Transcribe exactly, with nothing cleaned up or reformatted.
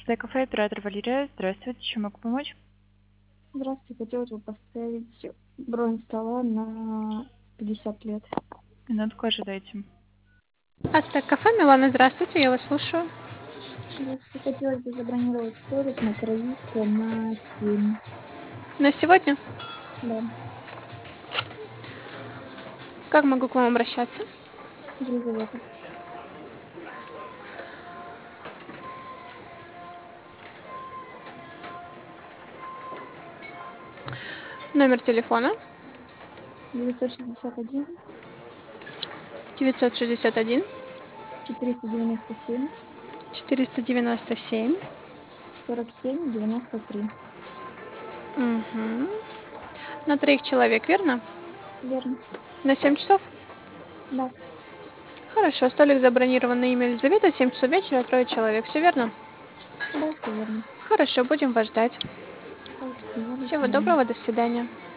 Д Кафе, оператор Валерия. Здравствуйте, чем могу помочь? Здравствуйте, хотелось бы поставить бронь стола на пятьдесят лет. Минутку ожидайте. Астек кафе, Милана, здравствуйте, я вас слушаю. Здравствуйте, хотелось бы забронировать столик на Троицкой на семь. На сегодня? Да, Как могу к вам обращаться? Елизавета. Номер телефона девятьсот шестьдесят один девятьсот шестьдесят один четыреста девяносто семь четыреста девяносто семь. сорок семь девяносто три. Угу. На троих человек, верно? Верно. На семь часов? Да, Хорошо, столик забронирован на имя Елизавета, семь часов вечера, трое человек, все верно? да, все верно. Хорошо, будем вас ждать. Спасибо, до Всего свидания. доброго, до свидания.